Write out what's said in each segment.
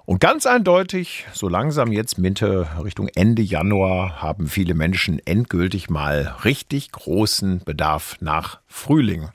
Und ganz eindeutig, so langsam jetzt Mitte Richtung Ende Januar, haben viele Menschen endgültig mal richtig großen Bedarf nach Frühling.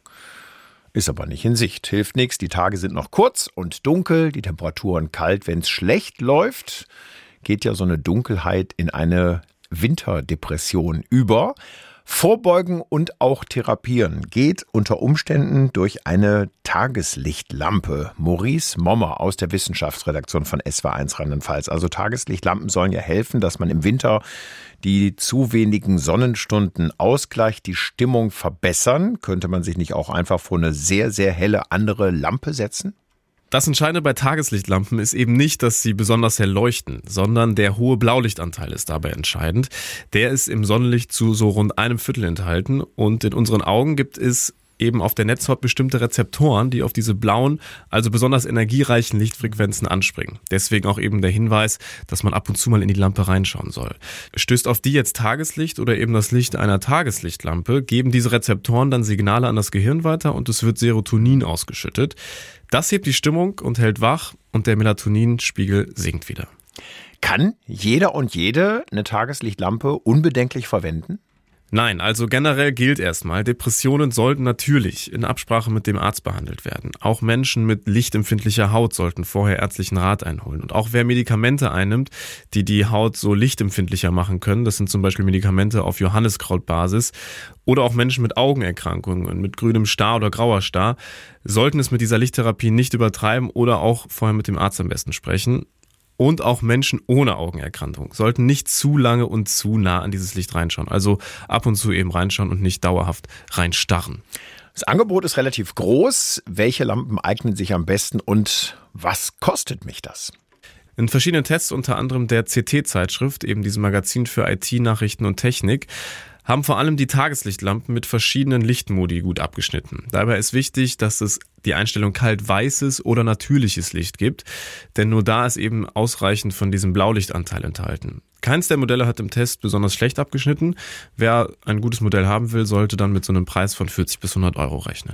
Ist aber nicht in Sicht. Hilft nichts. Die Tage sind noch kurz und dunkel, die Temperaturen kalt. Wenn es schlecht läuft, geht ja so eine Dunkelheit in eine Winterdepression über. Vorbeugen und auch therapieren geht unter Umständen durch eine Tageslichtlampe. Maurice Mommer aus der Wissenschaftsredaktion von SW1 Rheinland-Pfalz. Also Tageslichtlampen sollen ja helfen, dass man im Winter die zu wenigen Sonnenstunden ausgleicht, die Stimmung verbessern. Könnte man sich nicht auch einfach vor eine sehr, sehr helle andere Lampe setzen? Das Entscheidende bei Tageslichtlampen ist eben nicht, dass sie besonders hell leuchten, sondern der hohe Blaulichtanteil ist dabei entscheidend. Der ist im Sonnenlicht zu so rund 1/4 enthalten und in unseren Augen gibt es eben auf der Netzhaut bestimmte Rezeptoren, die auf diese blauen, also besonders energiereichen Lichtfrequenzen anspringen. Deswegen auch eben der Hinweis, dass man ab und zu mal in die Lampe reinschauen soll. Stößt auf die jetzt Tageslicht oder eben das Licht einer Tageslichtlampe, geben diese Rezeptoren dann Signale an das Gehirn weiter und es wird Serotonin ausgeschüttet. Das hebt die Stimmung und hält wach und der Melatoninspiegel sinkt wieder. Kann jeder und jede eine Tageslichtlampe unbedenklich verwenden? Nein, also generell gilt erstmal, Depressionen sollten natürlich in Absprache mit dem Arzt behandelt werden. Auch Menschen mit lichtempfindlicher Haut sollten vorher ärztlichen Rat einholen. Und auch wer Medikamente einnimmt, die die Haut so lichtempfindlicher machen können, das sind zum Beispiel Medikamente auf Johanniskrautbasis, oder auch Menschen mit Augenerkrankungen, mit grünem Star oder grauer Star, sollten es mit dieser Lichttherapie nicht übertreiben oder auch vorher mit dem Arzt am besten sprechen. Und auch Menschen ohne Augenerkrankung sollten nicht zu lange und zu nah an dieses Licht reinschauen. Also ab und zu eben reinschauen und nicht dauerhaft reinstarren. Das Angebot ist relativ groß. Welche Lampen eignen sich am besten und was kostet mich das? In verschiedenen Tests, unter anderem der CT-Zeitschrift, eben diesem Magazin für IT, Nachrichten und Technik, haben vor allem die Tageslichtlampen mit verschiedenen Lichtmodi gut abgeschnitten. Dabei ist wichtig, dass es die Einstellung kalt-weißes oder natürliches Licht gibt, denn nur da ist eben ausreichend von diesem Blaulichtanteil enthalten. Keins der Modelle hat im Test besonders schlecht abgeschnitten. Wer ein gutes Modell haben will, sollte dann mit so einem Preis von 40 bis 100 € rechnen.